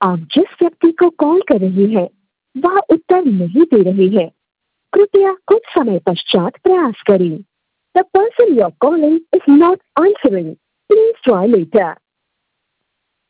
आप जिस व्यक्ति को कॉल कर रही हैं, वह उत्तर नहीं दे रहे हैं। कृपया कुछ समय पश्चात प्रयास करें। The person you're calling is not answering. Please try later.